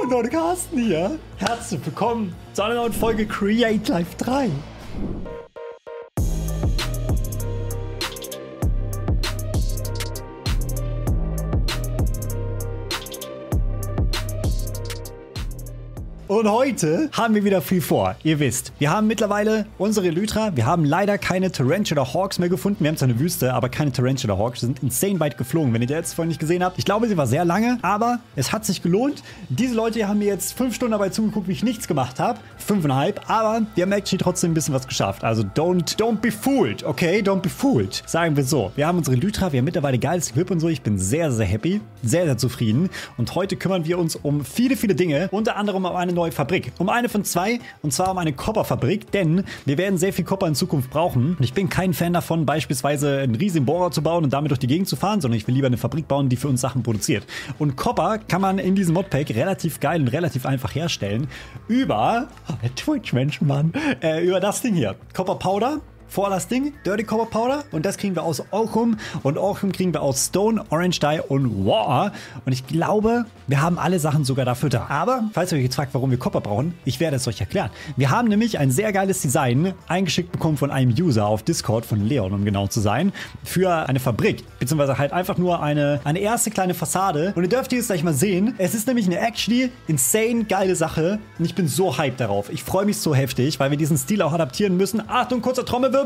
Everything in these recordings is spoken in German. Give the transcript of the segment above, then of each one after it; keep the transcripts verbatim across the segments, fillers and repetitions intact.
Bruno und Carsten hier. Herzlich willkommen zu einer neuen Folge Create Life drei. Und heute haben wir wieder viel vor. Ihr wisst, wir haben mittlerweile unsere Elytra. Wir haben leider keine Tarantula Hawks mehr gefunden. Wir haben zwar eine Wüste, aber keine Tarantula Hawks. Sie sind insane weit geflogen, wenn ihr die jetzt vorhin nicht gesehen habt. Ich glaube, sie war sehr lange, aber es hat sich gelohnt. Diese Leute haben mir jetzt fünf Stunden dabei zugeguckt, wie ich nichts gemacht habe. Fünfeinhalb, aber die haben actually trotzdem ein bisschen was geschafft. Also don't, don't be fooled, okay? Don't be fooled. Sagen wir so. Wir haben unsere Elytra, wir haben mittlerweile geiles Equip und so. Ich bin sehr, sehr happy, sehr, sehr zufrieden. Und heute kümmern wir uns um viele, viele Dinge. Unter anderem um eine neue Fabrik. Um eine von zwei, und zwar um eine Copper-Fabrik, denn wir werden sehr viel Copper in Zukunft brauchen. Und ich bin kein Fan davon, beispielsweise einen riesigen Bohrer zu bauen und damit durch die Gegend zu fahren, sondern ich will lieber eine Fabrik bauen, die für uns Sachen produziert. Und Copper kann man in diesem Modpack relativ geil und relativ einfach herstellen über, oh, der Twitch-Mensch, Mann, äh, über das Ding hier. Copper Powder. Vor das Ding, Dirty Copper Powder, und das kriegen wir aus Orchum und Orchum kriegen wir aus Stone, Orange Dye und Water, und ich glaube, wir haben alle Sachen sogar dafür da. Aber, falls ihr euch jetzt fragt, warum wir Copper brauchen, ich werde es euch erklären. Wir haben nämlich ein sehr geiles Design eingeschickt bekommen von einem User auf Discord, von Leon, um genau zu sein, für eine Fabrik, beziehungsweise halt einfach nur eine, eine erste kleine Fassade, und ihr dürft jetzt gleich mal sehen, es ist nämlich eine actually insane geile Sache, und ich bin so hyped darauf. Ich freue mich so heftig, weil wir diesen Stil auch adaptieren müssen. Achtung, kurzer Trommelwirbel.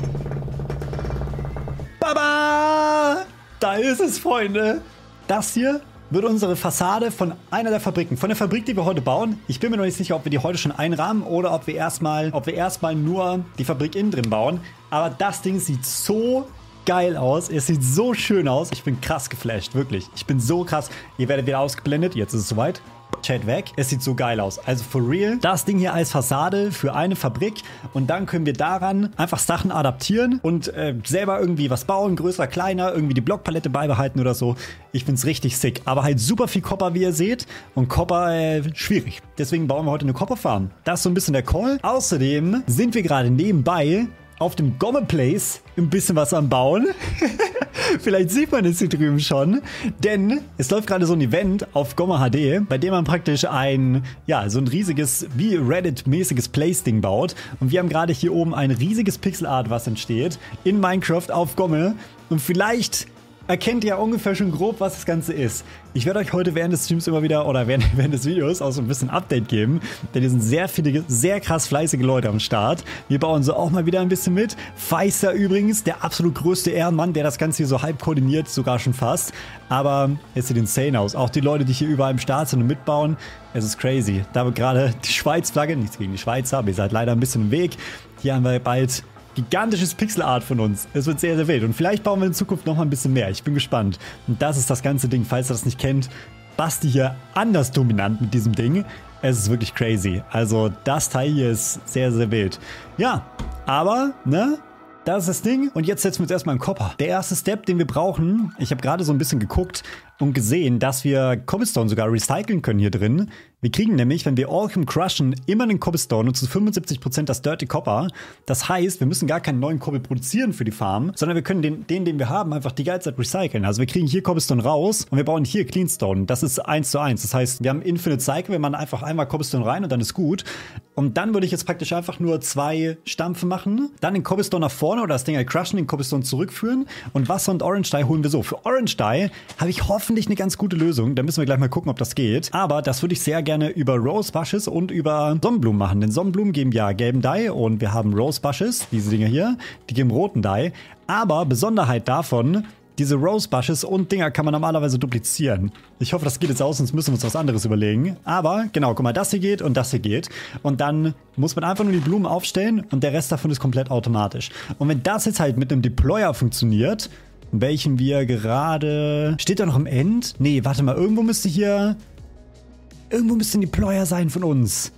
Baba! Da ist es, Freunde. Das hier wird unsere Fassade von einer der Fabriken. Von der Fabrik, die wir heute bauen. Ich bin mir noch nicht sicher, ob wir die heute schon einrahmen oder ob wir erstmal, ob wir erstmal nur die Fabrik innen drin bauen. Aber das Ding sieht so geil aus. Es sieht so schön aus. Ich bin krass geflasht, wirklich. Ich bin so krass. Ihr werdet wieder ausgeblendet. Jetzt ist es soweit. Chat weg. Es sieht so geil aus. Also for real. Das Ding hier als Fassade für eine Fabrik, und dann können wir daran einfach Sachen adaptieren und äh, selber irgendwie was bauen, größer, kleiner, irgendwie die Blockpalette beibehalten oder so. Ich find's richtig sick. Aber halt super viel Copper, wie ihr seht. Und Copper äh, schwierig. Deswegen bauen wir heute eine Copper-Farm. Das ist so ein bisschen der Call. Außerdem sind wir gerade nebenbei auf dem Gomme Place ein bisschen was am Bauen. Vielleicht sieht man es hier drüben schon. Denn es läuft gerade so ein Event auf Gomme H D, bei dem man praktisch ein, ja, so ein riesiges, wie Reddit-mäßiges Place-Ding baut. Und wir haben gerade hier oben ein riesiges Pixel-Art, was entsteht, in Minecraft auf Gomme. Und vielleicht erkennt ihr ungefähr schon grob, was das Ganze ist. Ich werde euch heute während des Streams immer wieder, oder während, während des Videos auch so ein bisschen Update geben, denn hier sind sehr viele, sehr krass fleißige Leute am Start. Wir bauen so auch mal wieder ein bisschen mit. Feister übrigens, der absolut größte Ehrenmann, der das Ganze hier so halb koordiniert, sogar schon fast. Aber es sieht insane aus. Auch die Leute, die hier überall im Start sind und mitbauen, es ist crazy. Da wird gerade die Schweiz-Flagge, nichts gegen die Schweizer, aber ihr seid leider ein bisschen im Weg. Hier haben wir bald gigantisches Pixelart von uns. Es wird sehr, sehr wild. Und vielleicht bauen wir in Zukunft noch mal ein bisschen mehr. Ich bin gespannt. Und das ist das ganze Ding. Falls ihr das nicht kennt, Basti hier anders dominant mit diesem Ding. Es ist wirklich crazy. Also das Teil hier ist sehr, sehr wild. Ja, aber, ne? Das ist das Ding. Und jetzt setzen wir uns erstmal in Copper. Der erste Step, den wir brauchen, ich habe gerade so ein bisschen geguckt und gesehen, dass wir Cobblestone sogar recyceln können hier drin. Wir kriegen nämlich, wenn wir Orchum crushen, immer einen Cobblestone und zu fünfundsiebzig Prozent das Dirty Copper. Das heißt, wir müssen gar keinen neuen Cobble produzieren für die Farm, sondern wir können den, den, den wir haben, einfach die ganze Zeit recyceln. Also wir kriegen hier Cobblestone raus und wir bauen hier Cleanstone. Das ist eins zu eins. Das heißt, wir haben Infinite Cycle, wenn man einfach einmal Cobblestone rein und dann ist gut. Und dann würde ich jetzt praktisch einfach nur zwei Stampfe machen, dann den Cobblestone nach vorne oder das Ding halt crushen, den Cobblestone zurückführen, und Wasser und Orange Dye holen wir so. Für Orange Dye habe ich hoffentlich eine ganz gute Lösung. Da müssen wir gleich mal gucken, ob das geht. Aber das würde ich sehr gerne über Rose Bushes und über Sonnenblumen machen. Denn Sonnenblumen geben ja gelben Dye und wir haben Rose Bushes, diese Dinger hier, die geben roten Dye. Aber Besonderheit davon, diese Rose Bushes und Dinger kann man normalerweise duplizieren. Ich hoffe, das geht jetzt aus, sonst müssen wir uns was anderes überlegen. Aber genau, guck mal, das hier geht und das hier geht. Und dann muss man einfach nur die Blumen aufstellen und der Rest davon ist komplett automatisch. Und wenn das jetzt halt mit einem Deployer funktioniert, welchen wir gerade... Steht da noch im End? Nee, warte mal, irgendwo müsste hier... Irgendwo müsste ein Deployer sein von uns.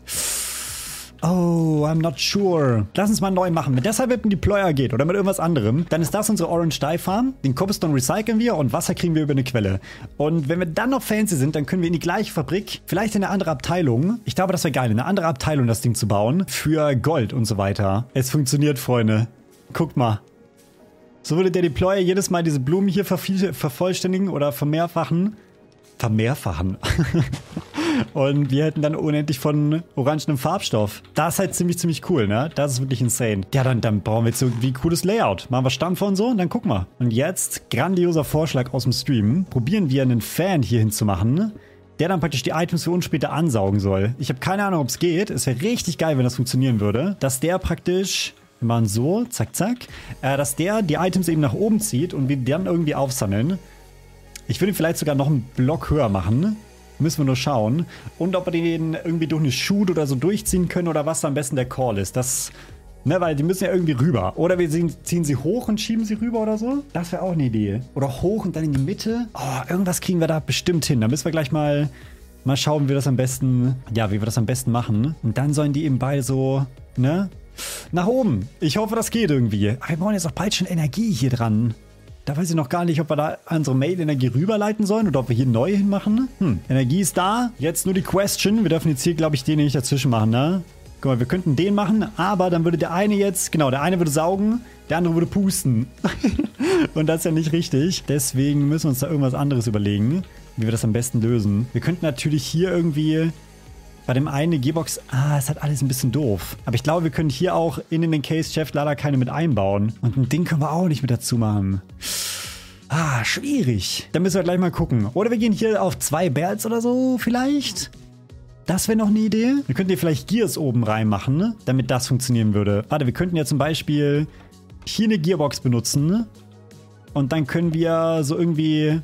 Oh, I'm not sure. Lass uns mal neu machen. Wenn deshalb mit einem Deployer geht oder mit irgendwas anderem, dann ist das unsere Orange Dye Farm. Den Cobblestone recyceln wir und Wasser kriegen wir über eine Quelle. Und wenn wir dann noch fancy sind, dann können wir in die gleiche Fabrik, vielleicht in eine andere Abteilung, ich glaube, das wäre geil, in eine andere Abteilung das Ding zu bauen, für Gold und so weiter. Es funktioniert, Freunde. Guckt mal. So würde der Deployer jedes Mal diese Blumen hier vervollständigen oder vermehrfachen. Vermehrfachen. Und wir hätten dann unendlich von orangenem Farbstoff. Das ist halt ziemlich, ziemlich cool, ne? Das ist wirklich insane. Ja, dann, dann brauchen wir jetzt irgendwie ein cooles Layout. Machen wir Stampfer und so und dann gucken wir. Und jetzt, grandioser Vorschlag aus dem Stream. Probieren wir einen Fan hier hinzumachen, der dann praktisch die Items für uns später ansaugen soll. Ich habe keine Ahnung, ob es geht. Es wäre richtig geil, wenn das funktionieren würde. Dass der praktisch, wir machen so, zack, zack, äh, dass der die Items eben nach oben zieht und wir die dann irgendwie aufsammeln. Ich würde ihn vielleicht sogar noch einen Block höher machen. Müssen wir nur schauen. Und ob wir den irgendwie durch eine Shoot oder so durchziehen können oder was da am besten der Call ist. Das, ne, weil die müssen ja irgendwie rüber. Oder wir ziehen sie hoch und schieben sie rüber oder so. Das wäre auch eine Idee. Oder hoch und dann in die Mitte. Oh, irgendwas kriegen wir da bestimmt hin. Da müssen wir gleich mal, mal schauen, wie wir das am besten, ja, wie wir das am besten machen. Und dann sollen die eben beide so, ne, nach oben. Ich hoffe, das geht irgendwie. Aber wir brauchen jetzt auch bald schon Energie hier dran. Da weiß ich noch gar nicht, ob wir da unsere Mail-Energie rüberleiten sollen oder ob wir hier neu hinmachen. Hm, Energie ist da. Jetzt nur die Question. Wir dürfen jetzt hier, glaube ich, den nicht dazwischen machen, ne? Guck mal, wir könnten den machen, aber dann würde der eine jetzt, genau, der eine würde saugen, der andere würde pusten. Und das ist ja nicht richtig. Deswegen müssen wir uns da irgendwas anderes überlegen, wie wir das am besten lösen. Wir könnten natürlich hier irgendwie bei dem einen Gearbox, ah, ist halt alles ein bisschen doof. Aber ich glaube, wir können hier auch in den Case-Chef leider keine mit einbauen. Und ein Ding können wir auch nicht mit dazu machen. Ah, schwierig. Dann müssen wir gleich mal gucken. Oder wir gehen hier auf zwei Bells oder so vielleicht. Das wäre noch eine Idee. Wir könnten hier vielleicht Gears oben reinmachen, ne? Damit das funktionieren würde. Warte, wir könnten ja zum Beispiel hier eine Gearbox benutzen. Und dann können wir so irgendwie...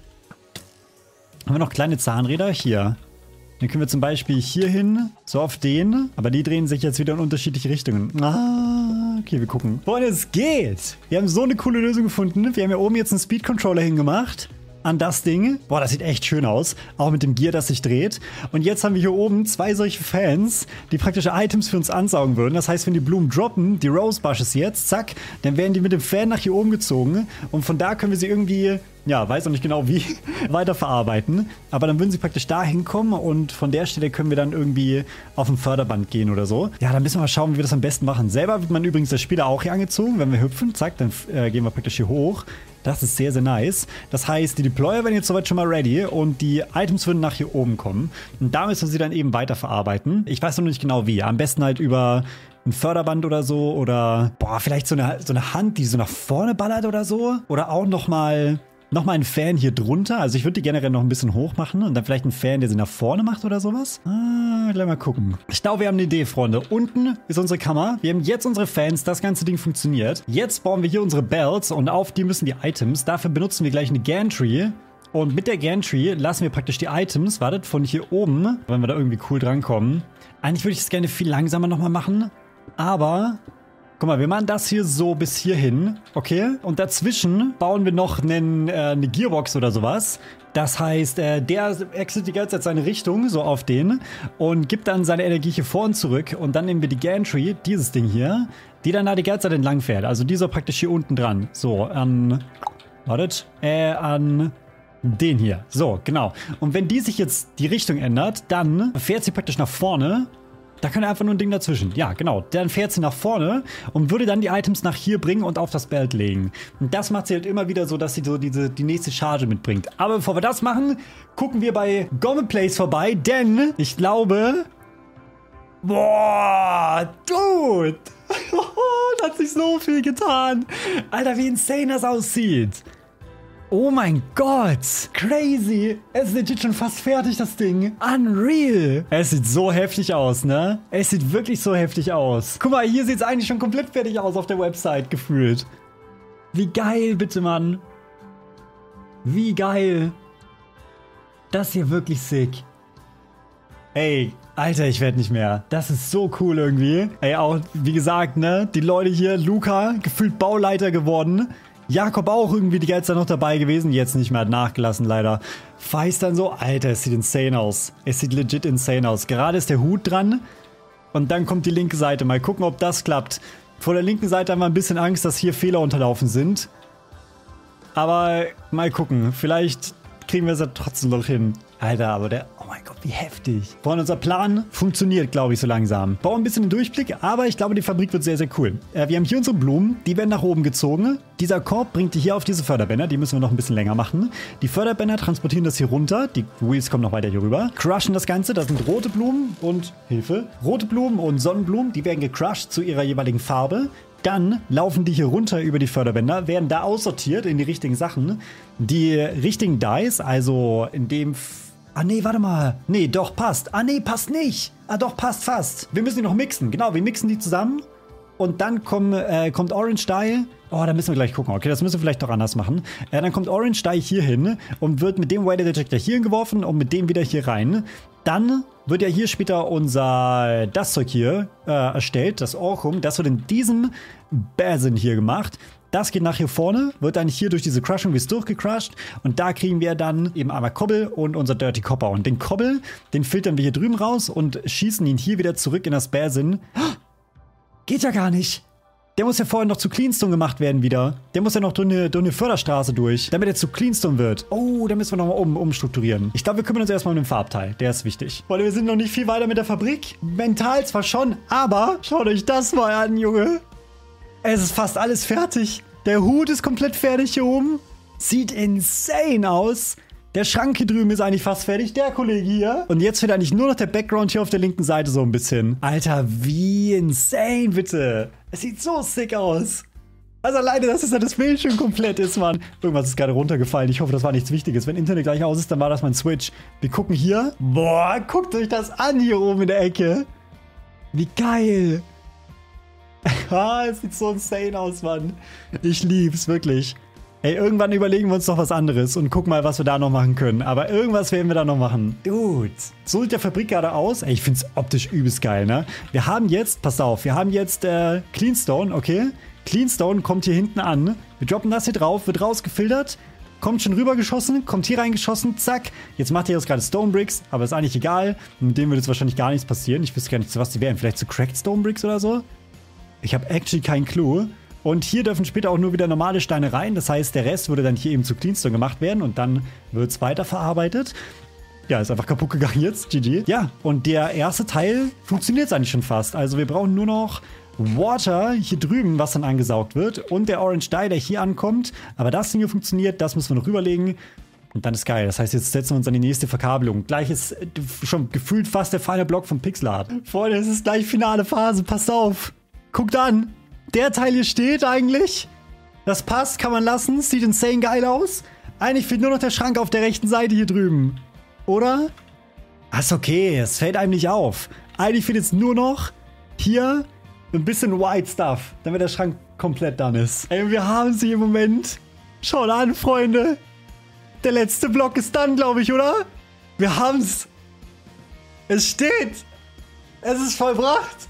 Haben wir noch kleine Zahnräder? Hier. Dann können wir zum Beispiel hier hin, so auf den. Aber die drehen sich jetzt wieder in unterschiedliche Richtungen. Ah, okay, wir gucken. Freunde, es geht. Wir haben so eine coole Lösung gefunden. Wir haben hier oben jetzt einen Speed-Controller hingemacht. An das Ding. Boah, das sieht echt schön aus. Auch mit dem Gear, das sich dreht. Und jetzt haben wir hier oben zwei solche Fans, die praktische Items für uns ansaugen würden. Das heißt, wenn die Blumen droppen, die Rose Bushes jetzt, zack, dann werden die mit dem Fan nach hier oben gezogen. Und von da können wir sie irgendwie, ja, weiß noch nicht genau wie, weiterverarbeiten. Aber dann würden sie praktisch da hinkommen und von der Stelle können wir dann irgendwie auf ein Förderband gehen oder so. Ja, dann müssen wir mal schauen, wie wir das am besten machen. Selber wird man übrigens der Spieler auch hier angezogen. Wenn wir hüpfen, zack, dann äh, gehen wir praktisch hier hoch. Das ist sehr, sehr nice. Das heißt, die Deployer werden jetzt soweit schon mal ready und die Items würden nach hier oben kommen. Und da müssen wir sie dann eben weiterverarbeiten. Ich weiß noch nicht genau wie. Am besten halt über ein Förderband oder so oder boah, vielleicht so eine, so eine Hand, die so nach vorne ballert oder so. Oder auch nochmal noch mal ein Fan hier drunter. Also ich würde die generell noch ein bisschen hoch machen und dann vielleicht einen Fan, der sie nach vorne macht oder sowas. Ah, gleich mal gucken. Ich glaube, wir haben eine Idee, Freunde. Unten ist unsere Kammer. Wir haben jetzt unsere Fans. Das ganze Ding funktioniert. Jetzt bauen wir hier unsere Bells und auf die müssen die Items. Dafür benutzen wir gleich eine Gantry. Und mit der Gantry lassen wir praktisch die Items, wartet, von hier oben, wenn wir da irgendwie cool drankommen. Eigentlich würde ich es gerne viel langsamer nochmal machen, aber... Guck mal, wir machen das hier so bis hierhin, okay? Und dazwischen bauen wir noch einen, äh, eine Gearbox oder sowas. Das heißt, äh, der wechselt die ganze Zeit seine Richtung, so auf den, und gibt dann seine Energie hier vor und zurück. Und dann nehmen wir die Gantry, dieses Ding hier, die dann da die ganze Zeit entlang fährt. Also die soll praktisch hier unten dran. So, an, wartet, äh, an... den hier. So, genau. Und wenn die sich jetzt die Richtung ändert, dann fährt sie praktisch nach vorne. Da kann er einfach nur ein Ding dazwischen. Ja, genau. Dann fährt sie nach vorne und würde dann die Items nach hier bringen und auf das Belt legen. Und das macht sie halt immer wieder so, dass sie so diese, die nächste Charge mitbringt. Aber bevor wir das machen, gucken wir bei Gomme Plays vorbei, denn ich glaube... Boah, Dude! Da hat sich so viel getan. Alter, wie insane das aussieht. Oh mein Gott, crazy. Es ist legit schon fast fertig, das Ding. Unreal. Es sieht so heftig aus, ne? Es sieht wirklich so heftig aus. Guck mal, hier sieht es eigentlich schon komplett fertig aus auf der Website, gefühlt. Wie geil, bitte, Mann. Wie geil. Das hier wirklich sick. Ey, Alter, ich werd nicht mehr. Das ist so cool irgendwie. Ey, auch, wie gesagt, ne? Die Leute hier, Luca, gefühlt Bauleiter geworden. Jakob auch irgendwie die ganze Zeit noch dabei gewesen. Jetzt nicht mehr, hat nachgelassen leider. Feist dann so, Alter, es sieht insane aus. Es sieht legit insane aus. Gerade ist der Hut dran. Und dann kommt die linke Seite. Mal gucken, ob das klappt. Vor der linken Seite haben wir ein bisschen Angst, dass hier Fehler unterlaufen sind. Aber mal gucken. Vielleicht kriegen wir es ja trotzdem noch hin. Alter, aber der... Oh mein Gott, wie heftig. Freunde, unser Plan funktioniert, glaube ich, so langsam. Bauen ein bisschen den Durchblick, aber ich glaube, die Fabrik wird sehr, sehr cool. Äh, wir haben hier unsere Blumen, die werden nach oben gezogen. Dieser Korb bringt die hier auf diese Förderbänder, die müssen wir noch ein bisschen länger machen. Die Förderbänder transportieren das hier runter, die Wheels kommen noch weiter hier rüber, crushen das Ganze, das sind rote Blumen und, Hilfe, rote Blumen und Sonnenblumen, die werden gecrushed zu ihrer jeweiligen Farbe. Dann laufen die hier runter über die Förderbänder, werden da aussortiert in die richtigen Sachen. Die richtigen Dice, also in dem... Ah nee, warte mal. Nee, doch, passt. Ah nee, passt nicht. Ah doch, passt fast. Wir müssen die noch mixen. Genau, wir mixen die zusammen. Und dann komm, äh, kommt Orange Dye. Oh, da müssen wir gleich gucken. Okay, das müssen wir vielleicht doch anders machen. Äh, dann kommt Orange Dye hier hin und wird mit dem Weather Detector hier hingeworfen und mit dem wieder hier rein. Dann wird ja hier später unser, das Zeug hier äh, erstellt, das Orchum. Das wird in diesem Basin hier gemacht. Das geht nach hier vorne, wird dann hier durch diese Crushing Wheels durchgecrushed und da kriegen wir dann eben einmal Kobbel und unser Dirty Copper. Und den Kobbel, den filtern wir hier drüben raus und schießen ihn hier wieder zurück in das Basin. Geht ja gar nicht. Der muss ja vorher noch zu Cleanstone gemacht werden wieder. Der muss ja noch durch eine, durch eine Förderstraße durch, damit er zu Cleanstone wird. Oh, da müssen wir nochmal um, umstrukturieren. Ich glaube, wir kümmern uns erstmal um den Farbteil. Der ist wichtig. Weil wir sind noch nicht viel weiter mit der Fabrik. Mental zwar schon, aber schaut euch das mal an, Junge. Es ist fast alles fertig. Der Hut ist komplett fertig hier oben. Sieht insane aus. Der Schrank hier drüben ist eigentlich fast fertig. Der Kollege hier. Und jetzt fehlt eigentlich nur noch der Background hier auf der linken Seite so ein bisschen. Alter, wie insane, bitte. Es sieht so sick aus. Also alleine, dass das, das Bild schon komplett ist, Mann. Irgendwas ist gerade runtergefallen. Ich hoffe, das war nichts Wichtiges. Wenn Internet gleich aus ist, dann war das mein Switch. Wir gucken hier. Boah, guckt euch das an hier oben in der Ecke. Wie geil. Ah, es sieht so insane aus, Mann. Ich lieb's, wirklich. Ey, irgendwann überlegen wir uns doch was anderes und gucken mal, was wir da noch machen können. Aber irgendwas werden wir da noch machen. Dude. So sieht der Fabrik gerade aus. Ey, ich find's optisch übelst geil, ne? Wir haben jetzt, pass auf, wir haben jetzt äh, Cleanstone, okay? Cleanstone kommt hier hinten an. Wir droppen das hier drauf, wird rausgefiltert. Kommt schon rübergeschossen, kommt hier reingeschossen, zack. Jetzt macht er jetzt gerade Stone Bricks, aber ist eigentlich egal. Mit dem würde jetzt wahrscheinlich gar nichts passieren. Ich wüsste gar nicht, was die wären. Vielleicht so Cracked Stone Bricks oder so? Ich habe actually keinen Clou. Und hier dürfen später auch nur wieder normale Steine rein. Das heißt, der Rest würde dann hier eben zu Cleanstone gemacht werden und dann wird es weiterverarbeitet. Ja, ist einfach kaputt gegangen jetzt. G G. Ja, und der erste Teil funktioniert jetzt eigentlich schon fast. Also wir brauchen nur noch Water hier drüben, was dann angesaugt wird. Und der Orange Dye, der hier ankommt. Aber das Ding hier funktioniert, das müssen wir noch rüberlegen. Und dann ist geil. Das heißt, jetzt setzen wir uns an die nächste Verkabelung. Gleich ist schon gefühlt fast der Final Block vom Pixel Art. Freunde, es ist gleich finale Phase. Passt auf. Guckt an. Der Teil hier steht eigentlich. Das passt, kann man lassen. Sieht insane geil aus. Eigentlich fehlt nur noch der Schrank auf der rechten Seite hier drüben. Oder? Ah, ist okay. Es fällt einem nicht auf. Eigentlich fehlt jetzt nur noch hier ein bisschen White Stuff, damit der Schrank komplett done ist. Ey, wir haben sie im Moment. Schaut an, Freunde. Der letzte Block ist done, glaube ich, oder? Wir haben's. Es steht. Es ist vollbracht.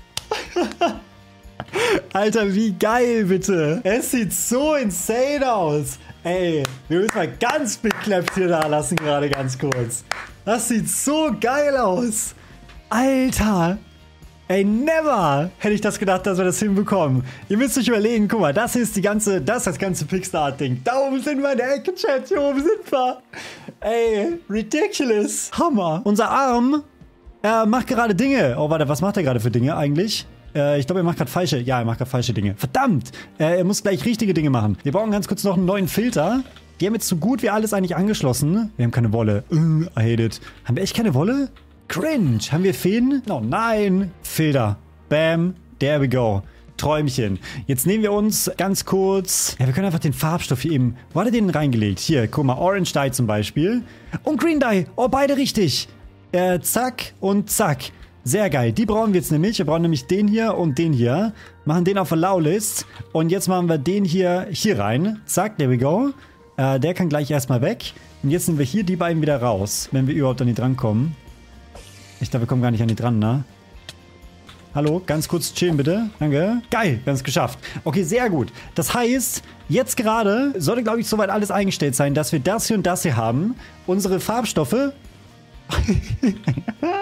Alter, wie geil, bitte. Es sieht so insane aus. Ey, wir müssen mal ganz bekloppt hier da lassen, gerade ganz kurz. Das sieht so geil aus. Alter. Ey, never hätte ich das gedacht, dass wir das hinbekommen. Ihr müsst euch überlegen, guck mal, das ist die ganze, das ist das ganze Pixar-Ding. Da oben sind wir in der Ecke, Chat, hier oben sind wir. Ey, ridiculous. Hammer. Unser Arm, er macht gerade Dinge. Oh, warte, was macht er gerade für Dinge eigentlich? Äh, ich glaube, er macht gerade falsche, ja, er macht gerade falsche Dinge. Verdammt, äh, er muss gleich richtige Dinge machen. Wir brauchen ganz kurz noch einen neuen Filter. Die haben jetzt so gut wie alles eigentlich angeschlossen. Wir haben keine Wolle. Uh, I hate it. Haben wir echt keine Wolle? Cringe. Haben wir Fäden? Oh nein. Filter. Bam. There we go. Träumchen. Jetzt nehmen wir uns ganz kurz... Ja, wir können einfach den Farbstoff hier eben... Wo hat er den reingelegt? Hier, guck mal. Orange Dye zum Beispiel. Und Green Dye. Oh, beide richtig. Äh, zack und zack. Sehr geil. Die brauchen wir jetzt nämlich. Wir brauchen nämlich den hier und den hier. Machen den auf Allow List. Und jetzt machen wir den hier hier rein. Zack, there we go. Äh, der kann gleich erstmal weg. Und jetzt nehmen wir hier die beiden wieder raus, wenn wir überhaupt an die drankommen. Ich glaube, wir kommen gar nicht an die dran, ne? Hallo, ganz kurz chillen bitte. Danke. Geil, wir haben es geschafft. Okay, sehr gut. Das heißt, jetzt gerade sollte, glaube ich, soweit alles eingestellt sein, dass wir das hier und das hier haben. Unsere Farbstoffe...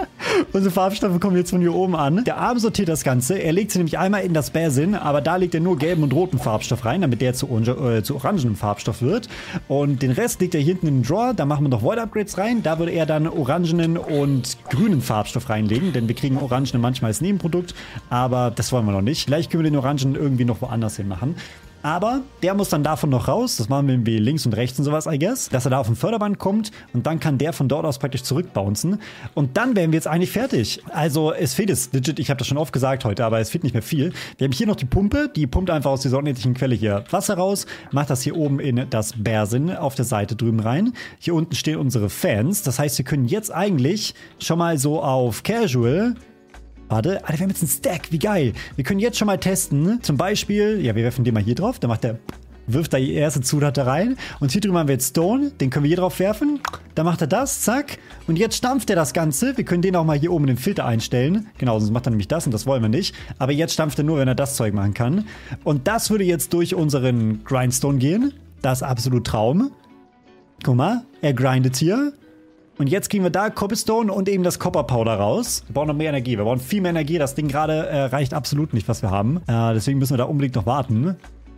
Unsere Farbstoffe kommen jetzt von hier oben an. Der Arm sortiert das Ganze. Er legt sie nämlich einmal in das Basin, aber da legt er nur gelben und roten Farbstoff rein, damit der zu, äh, zu orangenem Farbstoff wird. Und den Rest legt er hier hinten in den Drawer. Da machen wir noch Void Upgrades rein. Da würde er dann orangenen und grünen Farbstoff reinlegen, denn wir kriegen orangenen manchmal als Nebenprodukt, aber das wollen wir noch nicht. Vielleicht können wir den orangen irgendwie noch woanders hin machen. Aber der muss dann davon noch raus. Das machen wir irgendwie links und rechts und sowas, I guess. Dass er da auf dem Förderband kommt und dann kann der von dort aus praktisch zurückbouncen. Und dann wären wir jetzt eigentlich fertig. Also es fehlt jetzt legit, ich habe das schon oft gesagt heute, aber es fehlt nicht mehr viel. Wir haben hier noch die Pumpe, die pumpt einfach aus dieser unendlichen Quelle hier Wasser raus, macht das hier oben in das Basin auf der Seite drüben rein. Hier unten stehen unsere Fans. Das heißt, wir können jetzt eigentlich schon mal so auf Casual... Warte, Alter, wir haben jetzt einen Stack, wie geil. Wir können jetzt schon mal testen, zum Beispiel, ja, wir werfen den mal hier drauf, dann macht der, wirft da die erste Zutat da rein. Und hier drüben haben wir jetzt Stone, den können wir hier drauf werfen. Dann macht er das, zack. Und jetzt stampft er das Ganze. Wir können den auch mal hier oben in den Filter einstellen. Genau, sonst macht er nämlich das und das wollen wir nicht. Aber jetzt stampft er nur, wenn er das Zeug machen kann. Und das würde jetzt durch unseren Grindstone gehen. Das ist absolut Traum. Guck mal, er grindet hier. Und jetzt kriegen wir da Cobblestone und eben das Copper Powder raus. Wir brauchen noch mehr Energie. Wir brauchen viel mehr Energie. Das Ding gerade äh, reicht absolut nicht, was wir haben. Äh, deswegen müssen wir da unbedingt noch warten.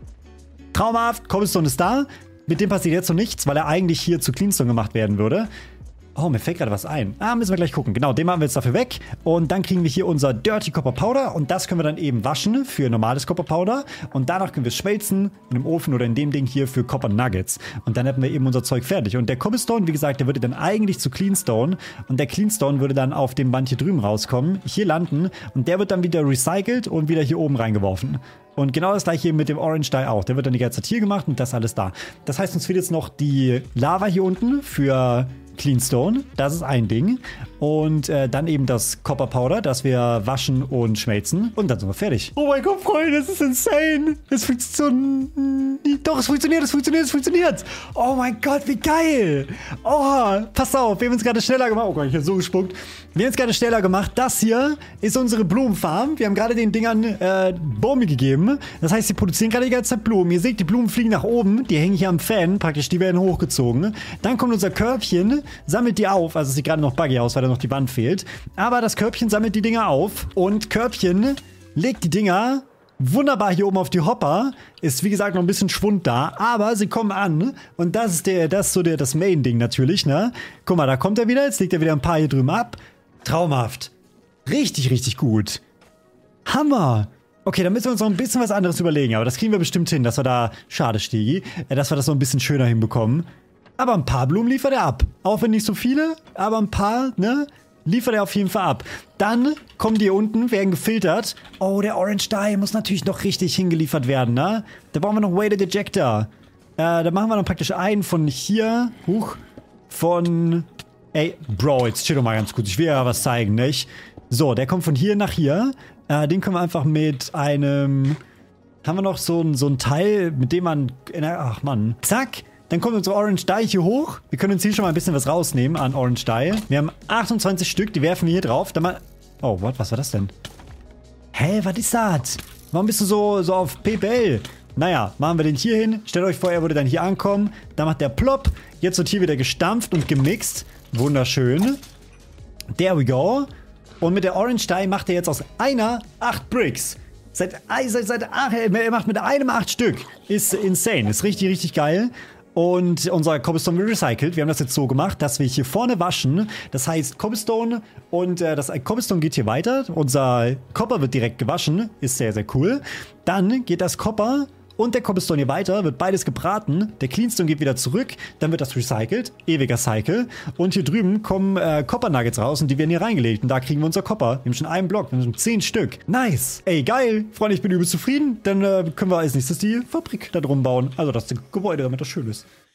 Traumhaft. Cobblestone ist da. Mit dem passiert jetzt noch nichts, weil er eigentlich hier zu Cleanstone gemacht werden würde. Oh, mir fällt gerade was ein. Ah, müssen wir gleich gucken. Genau, den machen wir jetzt dafür weg. Und dann kriegen wir hier unser Dirty Copper Powder. Und das können wir dann eben waschen für normales Copper Powder. Und danach können wir es schmelzen in dem Ofen oder in dem Ding hier für Copper Nuggets. Und dann hätten wir eben unser Zeug fertig. Und der Cobblestone, wie gesagt, der würde dann eigentlich zu Cleanstone. Und der Cleanstone würde dann auf dem Band hier drüben rauskommen, hier landen. Und der wird dann wieder recycelt und wieder hier oben reingeworfen. Und genau das gleiche mit dem Orange Dye auch. Der wird dann die ganze Zeit hier gemacht und das alles da. Das heißt, uns fehlt jetzt noch die Lava hier unten für Cleanstone, das ist ein Ding. Und äh, dann eben das Copper Powder, das wir waschen und schmelzen. Und dann sind wir fertig. Oh mein Gott, Freunde, das ist insane. Es funktioniert. Doch, es funktioniert, es funktioniert, es funktioniert. Oh mein Gott, wie geil. Oh, pass auf, wir haben uns gerade schneller gemacht. Oh Gott, ich habe so gespuckt. Wir haben uns gerade schneller gemacht. Das hier ist unsere Blumenfarm. Wir haben gerade den Dingern äh, Bäume gegeben. Das heißt, sie produzieren gerade die ganze Zeit Blumen. Ihr seht, die Blumen fliegen nach oben. Die hängen hier am Fan. Praktisch, die werden hochgezogen. Dann kommt unser Körbchen, sammelt die auf. Also es sieht gerade noch buggy aus, weil da noch die Wand fehlt. Aber das Körbchen sammelt die Dinger auf. Und Körbchen legt die Dinger wunderbar hier oben auf die Hopper. Ist, wie gesagt, noch ein bisschen Schwund da. Aber sie kommen an. Und das ist, der, das ist so der, das Main-Ding natürlich, ne? Guck mal, da kommt er wieder. Jetzt legt er wieder ein paar hier drüben ab. Traumhaft. Richtig, richtig gut. Hammer. Okay, dann müssen wir uns noch ein bisschen was anderes überlegen. Aber das kriegen wir bestimmt hin, dass wir da, schade Stegi, dass wir das noch ein bisschen schöner hinbekommen. Aber ein paar Blumen liefert er ab. Auch wenn nicht so viele, aber ein paar, ne, liefert er auf jeden Fall ab. Dann kommen die hier unten, werden gefiltert. Oh, der Orange Dye muss natürlich noch richtig hingeliefert werden, ne? Da brauchen wir noch Weighted Ejector. Äh, da machen wir dann praktisch einen von hier, huch, von... Ey, Bro, jetzt chill doch mal ganz kurz. Ich will ja was zeigen, nicht? So, der kommt von hier nach hier. Äh, den können wir einfach mit einem... Haben wir noch so ein, so ein Teil, mit dem man... Ach, Mann. Zack. Dann kommt unser Orange Dye hier hoch. Wir können uns hier schon mal ein bisschen was rausnehmen an Orange Dye. Wir haben achtundzwanzig Stück, die werfen wir hier drauf. Dann mal... Oh, what? Was war das denn? Hä, was ist das? Warum bist du so, so auf P P L? Naja, machen wir den hier hin. Stellt euch vor, er würde dann hier ankommen. Dann macht der Plop. Jetzt wird hier wieder gestampft und gemixt. Wunderschön. There we go. Und mit der Orange Dye macht er jetzt aus einer acht Bricks. Seit, seit, seit acht, er macht mit einem acht Stück. Ist insane. Ist richtig, richtig geil. Und unser Cobblestone wird recycelt. Wir haben das jetzt so gemacht, dass wir hier vorne waschen. Das heißt Cobblestone und äh, das Cobblestone geht hier weiter. Unser Copper wird direkt gewaschen. Ist sehr, sehr cool. Dann geht das Copper und der Cobblestone hier weiter, wird beides gebraten. Der Cleanstone geht wieder zurück, dann wird das recycelt. Ewiger Cycle. Und hier drüben kommen äh, Copper Nuggets raus und die werden hier reingelegt. Und da kriegen wir unser Copper. Wir haben schon einen Block, wir haben schon zehn Stück. Nice. Ey, geil. Freunde, ich bin übelst zufrieden. Dann äh, können wir als nächstes die Fabrik da drum bauen. Also das Gebäude, damit das schön ist.